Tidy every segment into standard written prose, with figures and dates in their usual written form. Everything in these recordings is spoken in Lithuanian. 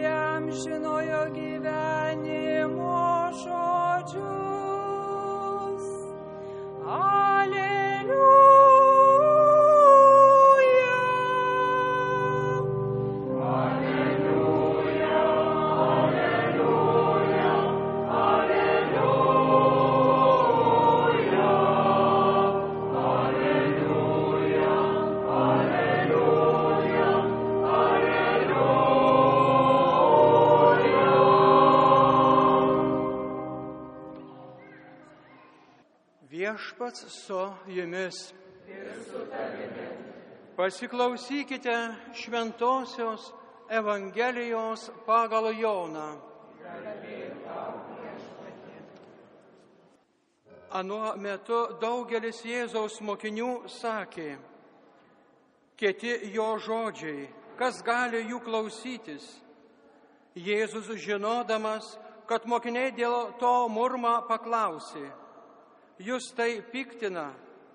amžinojo gyvenimo žodžius. Aleliuja. Aleliuja, aleliuja, aleliuja. Aleliuja, aleliuja, aleliuja. Viešpats su jumis. Pasiklausykite šventosios Evangelijos pagal Joną. Anuo metu daugelis Jėzaus mokinių sakė: Kieti jo žodžiai, kas gali jų klausytis? Jėzus, žinodamas, kad mokiniai dėl to murma, paklausė: Jūs tai piktina?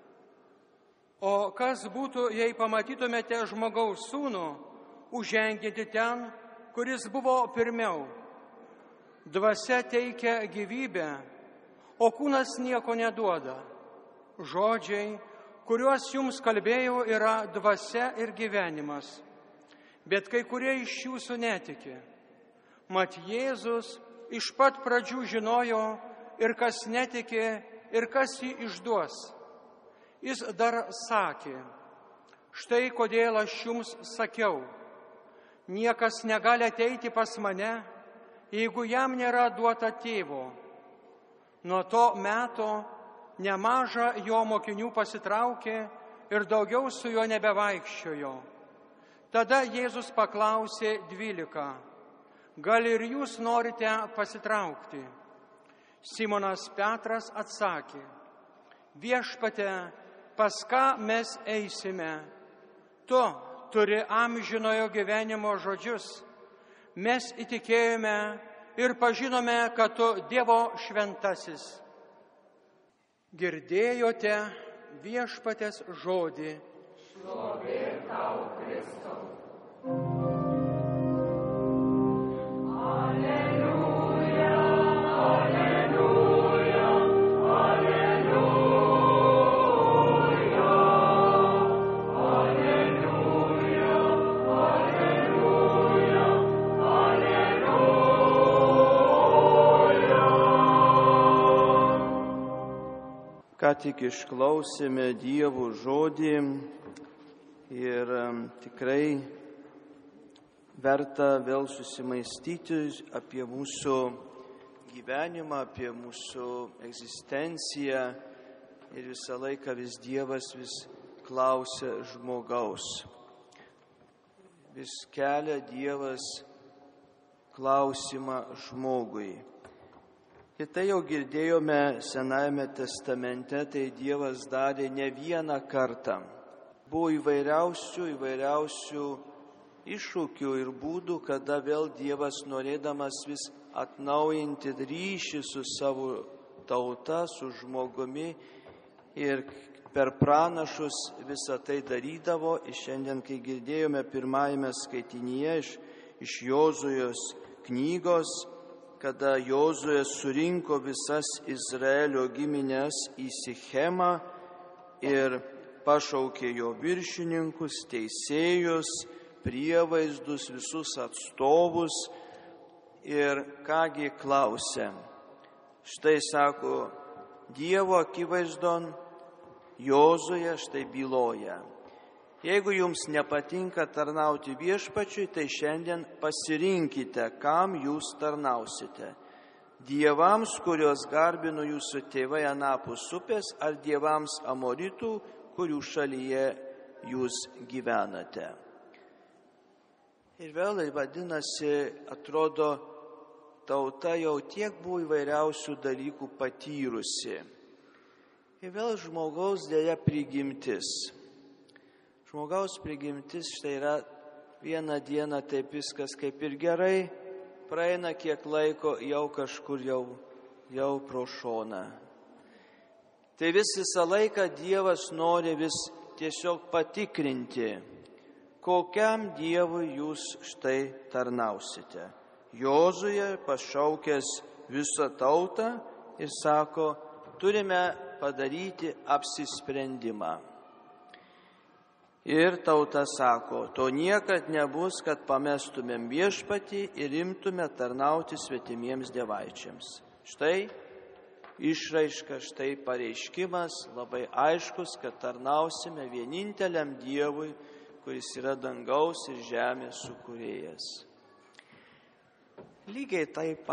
O kas būtų, jei pamatytumėte žmogaus sūnų užžengiantį ten, kuris buvo pirmiau? Dvasia teikia gyvybę, o kūnas nieko neduoda. Žodžiai, kuriuos jums kalbėjau, yra dvasia ir gyvenimas. Bet kai kurie iš jūsų netiki. Mat Jėzus iš pat pradžių žinojo, ir kas netiki, ir kas jį išduos. Jis dar sakė: Štai kodėl aš jums sakiau, niekas negali ateiti pas mane, jeigu jam nėra duota tėvo. Nuo to meto nemaža jo mokinių pasitraukė ir daugiau su juo nebevaikščiojo. Tada Jėzus paklausė 12: Gal ir jūs norite pasitraukti? Simonas Petras atsakė: Viešpatie, pas ką mes eisime? Tu turi amžinojo gyvenimo žodžius. Mes įtikėjome ir pažinome, kad tu Dievo šventasis. Girdėjote Viešpaties žodį. Šlovė tau, Kristau. Ką tik išklausėme Dievo žodį ir tikrai verta vėl susimaistyti apie mūsų gyvenimą, apie mūsų egzistenciją ir visą laiką vis Dievas vis klausia žmogaus. Vis kelia Dievas klausimą žmogui. Ir tai jau girdėjome Senajame testamente, tai Dievas darė ne vieną kartą. Buvo įvairiausių iššūkių ir būdų, kada vėl Dievas, norėdamas vis atnaujinti ryšį su savo tauta, su žmogumi, ir per pranašus visą tai darydavo. Ir šiandien, kai girdėjome pirmajame skaitinyje iš Jozujos knygos, kada Jozuė surinko visas Izraelio giminės į Sichemą ir pašaukė jo viršininkus, teisėjus, prievaizdus, visus atstovus ir kągi klausė. Štai sako, Dievo akivaizdon Jozuė štai byloja: Jeigu jums nepatinka tarnauti Viešpačiui, tai šiandien pasirinkite, kam jūs tarnausite. Dievams, kuriuos garbino jūsų tėvai anapus upės, ar dievams amoritų, kurių šalyje jūs gyvenate. Ir vėl, vadinasi, atrodo, tauta jau tiek buvo įvairiausių dalykų patyrusi. Ir vėl žmogaus dėja prigimtis. Žmogaus prigimtis štai yra vieną dieną taip viskas kaip ir gerai, praeina kiek laiko, jau kažkur jau pro šoną. Tai visą laiką Dievas nori vis tiesiog patikrinti, kokiam Dievui jūs štai tarnausite. Jozuje pašaukęs visą tautą ir sako, turime padaryti apsisprendimą. Ir tauta sako, to niekad nebus, kad pamestumėm viešpatį ir imtume tarnauti svetimiems dievaičiams. Štai išraiška, štai pareiškimas labai aiškus, kad tarnausime vieninteliam Dievui, kuris yra dangaus ir žemės sukūrėjas. Lygiai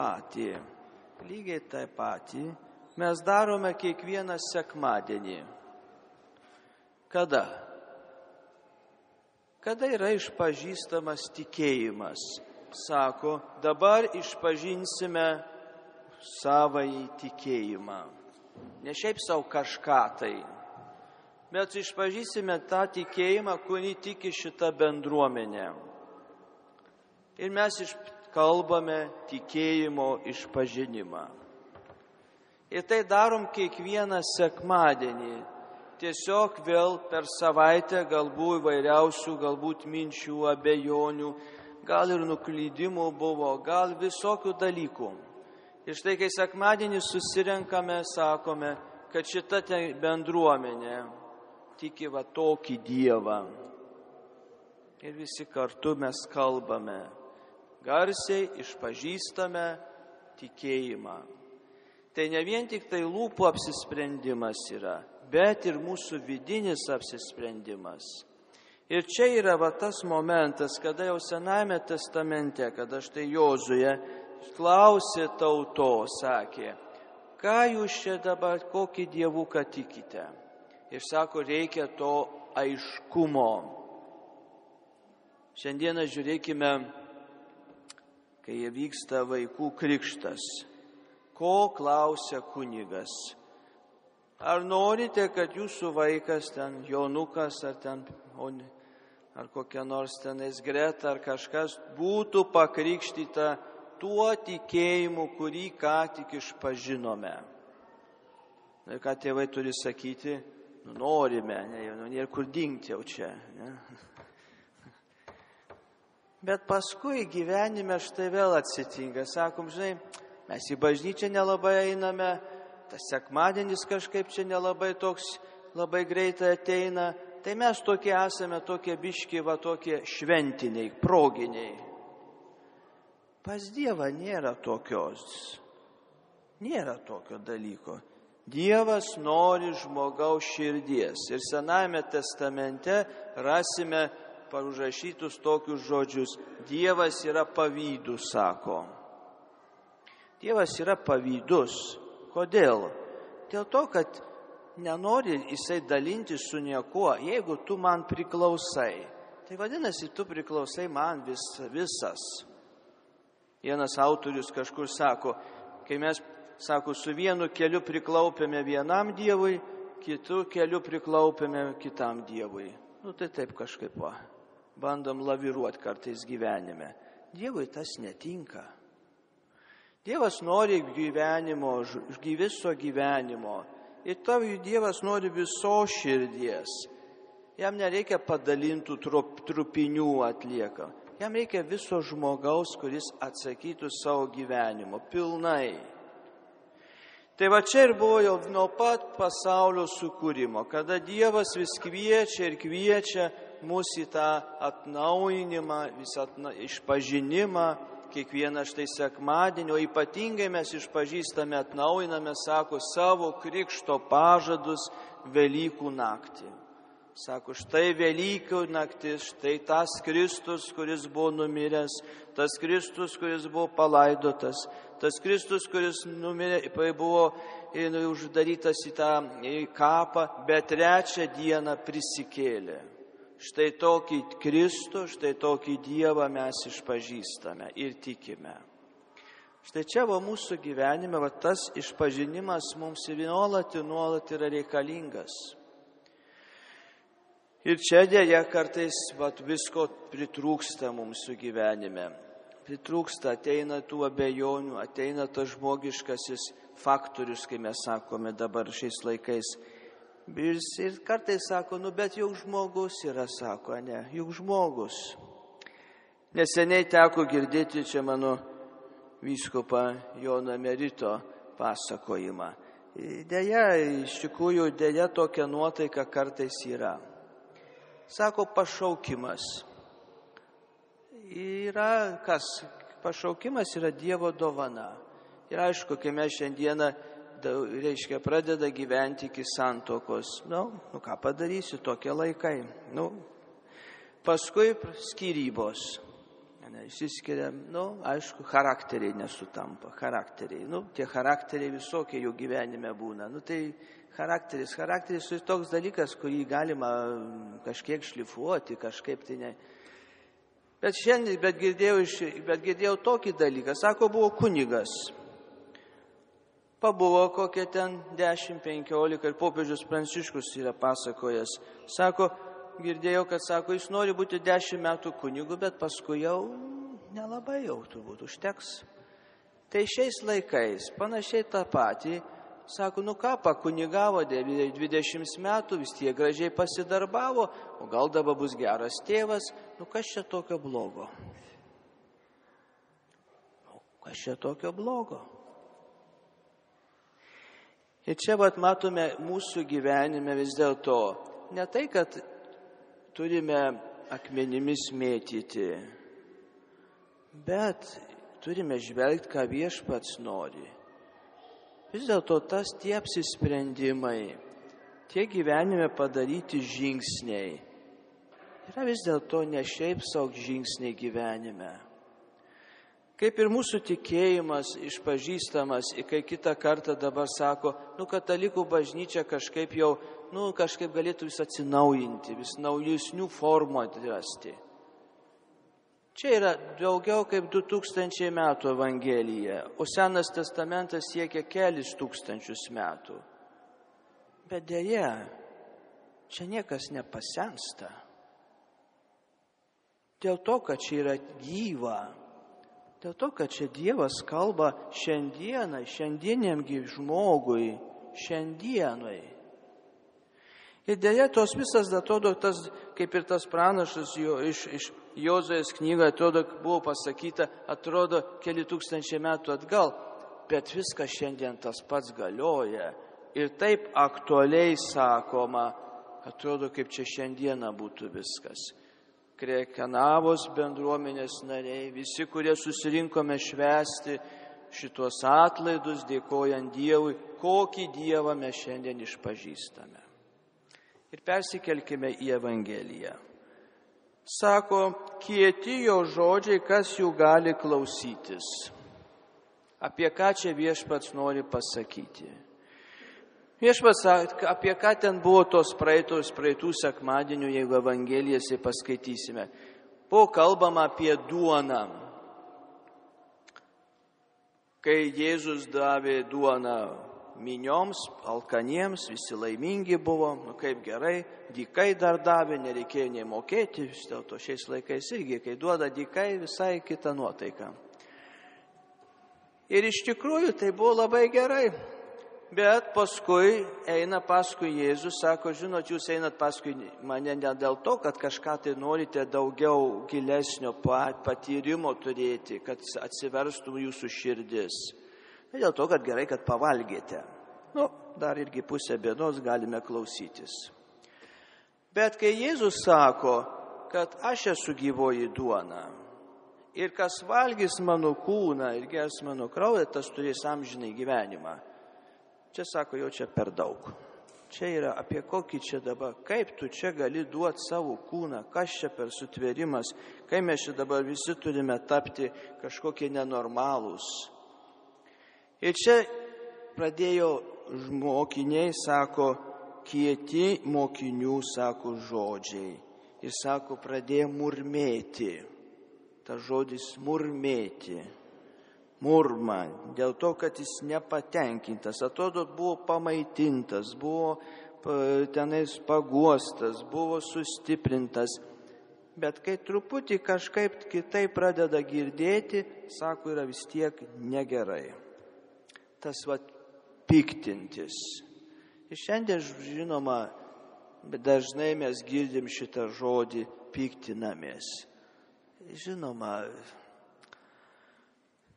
tai patį mes darome kiekvieną sekmadienį. Kada? Kada yra išpažįstamas tikėjimas? Sako, dabar išpažinsime savąjį tikėjimą. Ne šiaip savo kažką tai, bet išpažįsime tą tikėjimą, kurį tiki šita bendruomenė. Ir mes kalbame tikėjimo išpažinimą. Ir tai darom kiekvieną sekmadienį. Tiesiog vėl per savaitę galbūt įvairiausių, galbūt minčių, abejonių, gal ir nuklydimų buvo, gal visokių dalykų. Ir štai, kai sekmadienį susirenkame, sakome, kad šita bendruomenė tiki va tokį Dievą. Ir visi kartu mes kalbame, garsiai išpažįstame tikėjimą. Tai ne vien tik tai lūpų apsisprendimas yra, bet ir mūsų vidinis apsisprendimas. Ir čia yra va tas momentas, kada jau Senajame testamente, kada štai Jozuje klausė tautos, sakė, ką jūs čia dabar, kokį dievuką tikite? Ir sako, reikia to aiškumo. Šiandieną žiūrėkime, kai vyksta vaikų krikštas, ko klausia kunigas. Ar norite, kad jūsų vaikas ten Jonukas ar kokia nors tenais Greta ar kažkas būtų pakrikštyta tuo tikėjimu, kurį ką tik išpažinome? Ir ką tėvai turi sakyti? Norime, nėra kur dingti jau čia. Ne? Bet paskui gyvenime štai vėl atsitinka. Sakom, žinai, mes į bažnyčią nelabai einame, tas sekmadienis kažkaip čia nelabai toks, labai greitai ateina. Tai mes tokie esame, tokie biški, va tokie šventiniai, proginiai. Pas Dievą nėra tokio dalyko. Dievas nori žmogaus širdies. Ir Senajame testamente rasime užrašytus tokius žodžius. Dievas yra pavydus, sako. Dievas yra pavydus. Kodėl? Dėl to, kad nenori jisai dalinti su niekuo, jeigu tu man priklausai. Tai vadinasi, tu priklausai man visas. Vienas autorius kažkur sako, kai mes, sako, su vienu keliu priklaupėme vienam Dievui, kitu keliu priklaupėme kitam Dievui. Tai taip kažkaip bandom laviruoti kartais gyvenime. Dievui tas netinka. Dievas nori gyvenimo, viso gyvenimo. Ir tavo Dievas nori visos širdies. Jam nereikia padalintų trupinių atlieka. Jam reikia viso žmogaus, kuris atsakytų savo gyvenimo pilnai. Tai va čia ir buvo jau nuo pat pasaulio sukūrimo, kada Dievas vis kviečia ir kviečia mus į tą atnaujinimą, visą išpažinimą, kiekvieną štai sekmadienį, o ypatingai mes išpažįstame, atnaujiname, sako, savo krikšto pažadus Velykų naktį. Sako, štai Velykų naktis, štai tas Kristus, kuris buvo numiręs, tas Kristus, kuris buvo palaidotas, tas Kristus, kuris numirė, buvo uždarytas į tą kapą, bet trečią dieną prisikėlė. Štai tokį Kristų, štai tokį Dievą mes išpažįstame ir tikime. Štai čia mūsų gyvenime tas išpažinimas mums nuolat yra reikalingas. Ir čia dėja kartais visko pritrūksta mūsų gyvenime. Pritrūksta, ateina tų abejonių, ateina tas žmogiškasis faktorius, kai mes sakome dabar šiais laikais. Ir kartais sako, bet juk žmogus yra, sako, ne, juk žmogus. Neseniai teko girdėti čia mano vyskupą Joną Merito pasakojimą. Deja, iš tikrųjų, tokia nuotaika kartais yra. Sako, pašaukimas. Yra kas? Pašaukimas yra Dievo dovana. Ir aišku, kai mes šiandieną, pradeda gyventi iki santokos. Ką padarysi, tokie laikai. Paskui skyrybos. Išsiskiria, aišku, charakteriai nesutampa. Tie charakteriai visokie jų gyvenime būna. Tai charakteris tai toks dalykas, kurį galima kažkiek šlifuoti, kažkaip tai ne. Bet girdėjau tokį dalyką. Sako, buvo kunigas. Pabuvo kokie ten 10-15 ir popiežius Pranciškus yra pasakojęs. Sako, girdėjau, kad sako, jis nori būti 10 metų kunigu, bet paskui jau nelabai jau turbūt užteks. Tai šiais laikais panašiai tą patį, sako, pakunigavo 20 metų, vis tiek gražiai pasidarbavo, o gal dabar bus geras tėvas, kas čia tokio blogo? Kas čia tokio blogo? Ir čia matome mūsų gyvenime vis dėlto ne tai, kad turime akmenimis mėtyti, bet turime žvelgti, ką Viešpats nori. Vis dėlto tie apsisprendimai, tie gyvenime padaryti žingsniai, yra vis dėlto ne šiaip savo žingsniai gyvenime. Kaip ir mūsų tikėjimas išpažįstamas, kai kitą kartą dabar sako, katalikų bažnyčia kažkaip jau, kažkaip galėtų vis atsinaujinti, vis naujesnių formų atrasti. Čia yra daugiau kaip 2000 metų Evangelija, o Senas testamentas siekia kelis tūkstančius metų. Bet deja, čia niekas nepasensta. Dėl to, kad čia yra gyva. Dėl to, kad čia Dievas kalba šiandieniam žmogui, šiandienai. Ir dėja, tos visas, atrodo, kaip ir tas pranašas iš Jozuės knygoje, atrodo, buvo pasakyta, atrodo, keli tūkstančiai metų atgal, bet viskas šiandien tas pats galioja. Ir taip aktualiai sakoma, atrodo, kaip čia šiandieną būtų viskas. Krekenavos bendruomenės nariai, visi, kurie susirinkome švęsti šitos atlaidus, dėkojant Dievui, kokį Dievą mes šiandien išpažįstame. Ir persikelkime į Evangeliją. Sako, kieti jo žodžiai, kas jų gali klausytis. Apie ką čia Viešpats nori pasakyti? Viešpats, apie ką ten buvo tos praeitų sekmadienių, jeigu Evangelijas paskaitysime. Buvo kalbama apie duoną. Kai Jėzus davė duoną minioms, alkaniems, visi laimingi buvo, kaip gerai, dykai dar davė, nereikėjo nei mokėti, vis dėlto šiais laikais irgi, kai duoda dykai, visai kita nuotaika. Ir iš tikrųjų tai buvo labai gerai. Bet paskui eina paskui Jėzus, sako, žinot, jūs einat paskui mane ne dėl to, kad kažką tai norite daugiau gilesnio patyrimo turėti, kad atsiverstų jūsų širdis. Bet dėl to, kad gerai, kad pavalgėte. Dar irgi pusę bėdos galime klausytis. Bet kai Jėzus sako, kad aš esu gyvoji duona, ir kas valgys mano kūną ir gers mano kraują, tas turės amžinai gyvenimą. Čia sako, jau čia per daug. Čia yra apie kokį čia dabar, kaip tu čia gali duoti savo kūną, kas čia per sutvėrimas, kai mes čia dabar visi turime tapti kažkokie nenormalūs. Ir čia pradėjo mokiniai, sako, kieti mokinių, sako, žodžiai. Ir sako, pradėjo murmėti. Tas žodis murmėti. Murma, dėl to, kad jis nepatenkintas, atrodo, buvo pamaitintas, buvo tenais paguostas, buvo sustiprintas, bet kai truputį kažkaip kitaip pradeda girdėti, sako, yra vis tiek negerai. Tas piktintis. Ir šiandien, žinoma, dažnai mes girdim šitą žodį piktinamės. Žinoma,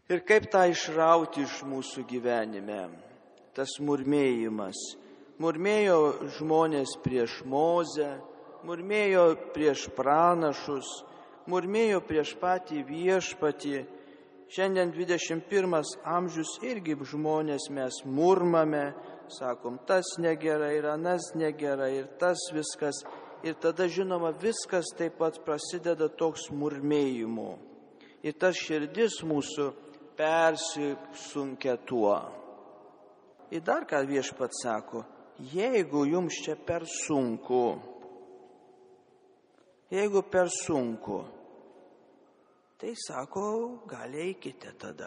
Ir kaip tą išrauti iš mūsų gyvenime, tas murmėjimas. Murmėjo žmonės prieš Mozę, murmėjo prieš pranašus, murmėjo prieš patį viešpatį. Šiandien 21 amžius irgi žmonės mes murmame, sakom, tas negerai ir anas negerai ir tas viskas. Ir tada, žinoma, viskas taip pat prasideda toks murmėjimu. Ir tas širdis mūsų persisunkia tuo. Ir dar ką viešpats sako, jeigu jums čia per sunku, tai sako, gal eikite tada.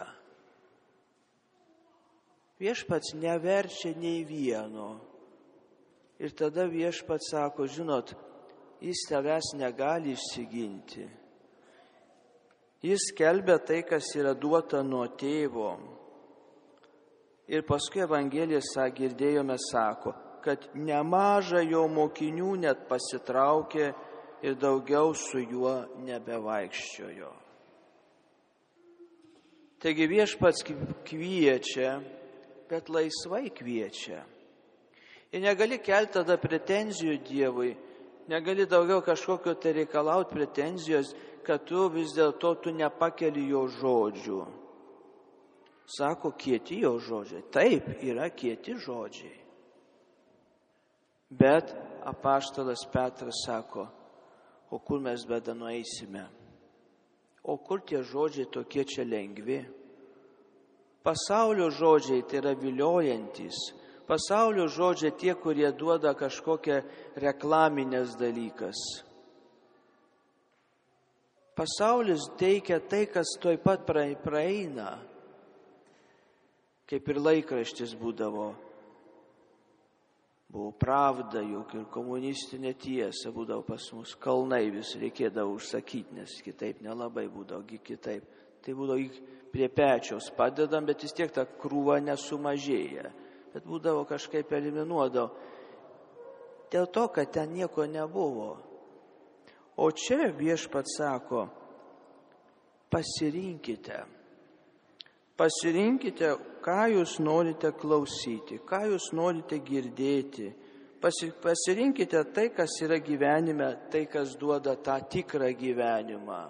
Viešpats neverčia nei vieno. Ir tada viešpats sako, žinot, jis tavęs negali išsiginti. Jis skelbia tai, kas yra duota nuo tėvo. Ir paskui Evangelija, girdėjome, sako, kad nemaža jo mokinių net pasitraukė ir daugiau su juo nebevaikščiojo. Taigi viešpats kviečia, bet laisvai kviečia. Ir negali kelti tada pretenzijų Dievui, negali daugiau kažkokio tai reikalauti pretenzijos, kad tu vis dėlto nepakeli jo žodžių. Sako, kieti jo žodžiai. Taip, yra kieti žodžiai. Bet apaštalas Petras sako, o kur mes beda nueisime? O kur tie žodžiai tokie čia lengvi? Pasaulio žodžiai tai yra viliojantis. Pasaulio žodžiai tie, kurie duoda kažkokią reklaminės dalykas. Pasaulis teikia tai, kas tuoj pat praeina. Kaip ir laikraštis būdavo. Buvo Pravda, juk ir komunistinė tiesa būdavo pas mus. Kalnai vis reikėdavo užsakyti, nes kitaip nelabai būdavo, kitaip. Tai būdavo prie pečiaus padedam, bet vis tiek ta krūva nesumažėja. Bet būdavo kažkaip eliminuodavo. Dėl to, kad ten nieko nebuvo. O čia viešpats sako, pasirinkite. Pasirinkite, ką jūs norite klausyti, ką jūs norite girdėti. Pasirinkite tai, kas yra gyvenime, tai, kas duoda tą tikrą gyvenimą.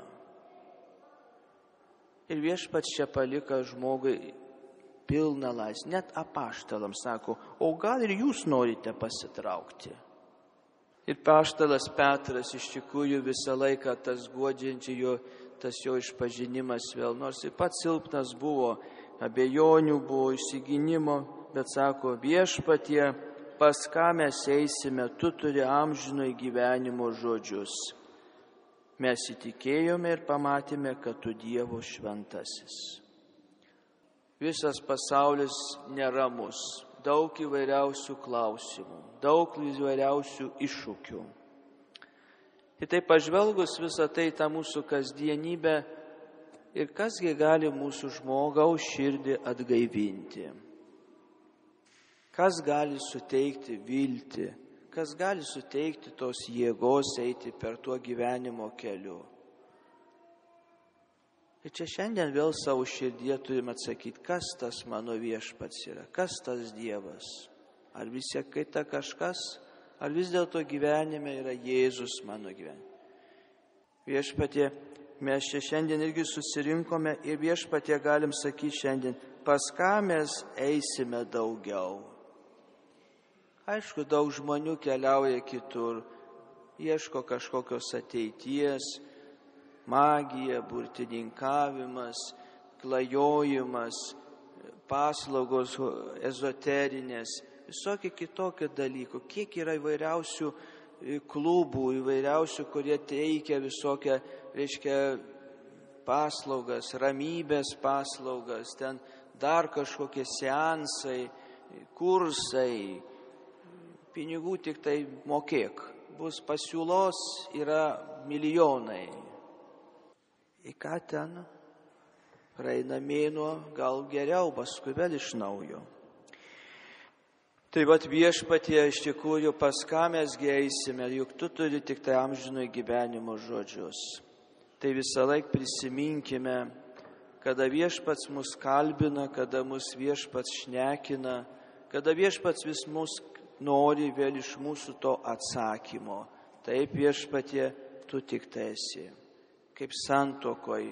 Ir viešpats čia palika žmogui pilną laisvę. Net apaštalams sako, o gal ir jūs norite pasitraukti. Ir apaštalas Petras iš tikrųjų visą laiką tas guodžiančiai tas jo išpažinimas vėl, nors ir pats silpnas buvo, abejonių buvo, išsigynimo, bet sako, viešpatie, pas ką mes eisime, tu turi amžinojo gyvenimo žodžius. Mes įtikėjome ir pamatėme, kad tu Dievo šventasis. Visas pasaulis neramus, daug įvairiausių klausimų, daug įvairiausių iššūkių. Ir tai pažvelgus visą tai tą mūsų kasdienybę ir kasgi gali mūsų žmogaus širdį atgaivinti. Kas gali suteikti viltį, kas gali suteikti tos jėgos eiti per tuo gyvenimo keliu. Ir čia šiandien vėl savo širdyje turime atsakyti, kas tas mano viešpats yra, kas tas Dievas. Ar visi kaita kažkas, ar vis dėlto gyvenime yra Jėzus mano gyvenime. Viešpatie, mes čia šiandien irgi susirinkome ir viešpatie galim sakyti šiandien, pas ką mes eisime daugiau. Aišku, daug žmonių keliauja kitur, ieško kažkokios ateities, magija, burtininkavimas, klajojimas, paslaugos ezoterinės, visokie kitokie dalykų. Kiek yra įvairiausių klubų, įvairiausių, kurie teikia visokią, paslaugas, ramybės paslaugas, ten dar kažkokie seansai, kursai, pinigų tik tai mokėk. Bus pasiūlos, yra milijonai. Į ką ten? Praeina mėnuo, gal geriau, paskui vėl iš naujo. Tai vat viešpatie iš tikrųjų pas ką mes eisime, juk tu turi tik tai amžinojo gyvenimo žodžius. Tai visą laiką prisiminkime, kada viešpats mus kalbina, kada mus viešpats šnekina, kada viešpats vis mus nori vėl iš mūsų to atsakymo. Taip viešpatie, tu tik tai esi. Kaip santuokoj.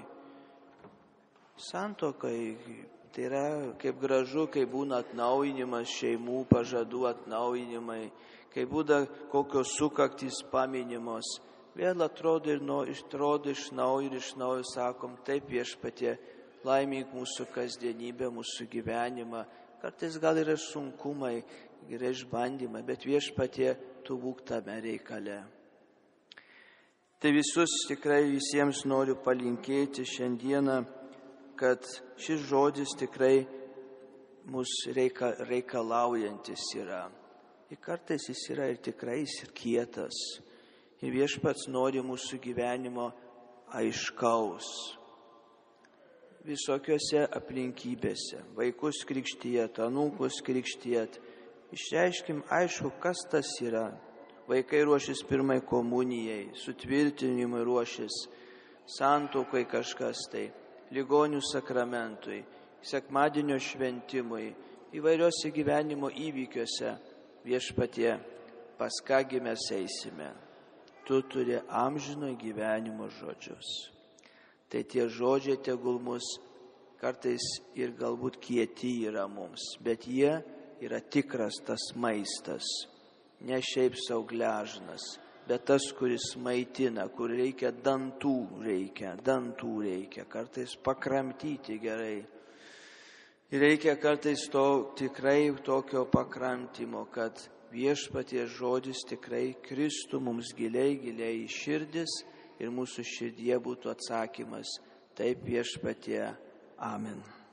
Santuokoj tai yra kaip gražu, kai būna atnaujinimas šeimų, pažadų atnaujinimai, kai būna kokios sukaktys paminimos. Vėl atrodo iš naujo ir iš naujo sakom, taip viešpatie, laimink mūsų kasdienybę, mūsų gyvenimą. Kartais gal yra sunkumai, yra išbandymai, bet viešpatie, tu būk tame reikale. Tai tikrai visiems noriu palinkėti šiandieną, kad šis žodis tikrai mūsų reikalaujantis yra. Ir kartais jis yra ir tikrai ir kietas. Ir viešpats nori mūsų gyvenimo aiškaus. Visokiose aplinkybėse, vaikus krikštijat, anūkus krikštijat, išreiškim aišku, kas tas yra. Vaikai ruošis pirmai komunijai, sutvirtinimui ruošis, santuokai kažkas tai, ligonių sakramentui, sekmadienio šventimui, įvairiuose gyvenimo įvykiuose. Viešpatie, pas kągi mes eisime. Tu turi amžino gyvenimo žodžius. Tai tie žodžiai tegul mus kartais ir galbūt kieti yra mums, bet jie yra tikras tas maistas. Ne šiaip sau gležnas, bet tas, kuris maitina, kur reikia dantų reikia, kartais pakramtyti gerai. Ir reikia kartais tikrai tokio pakramtimo, kad viešpaties žodis tikrai kristų mums giliai į širdis ir mūsų širdie būtų atsakymas, taip viešpatie, amen.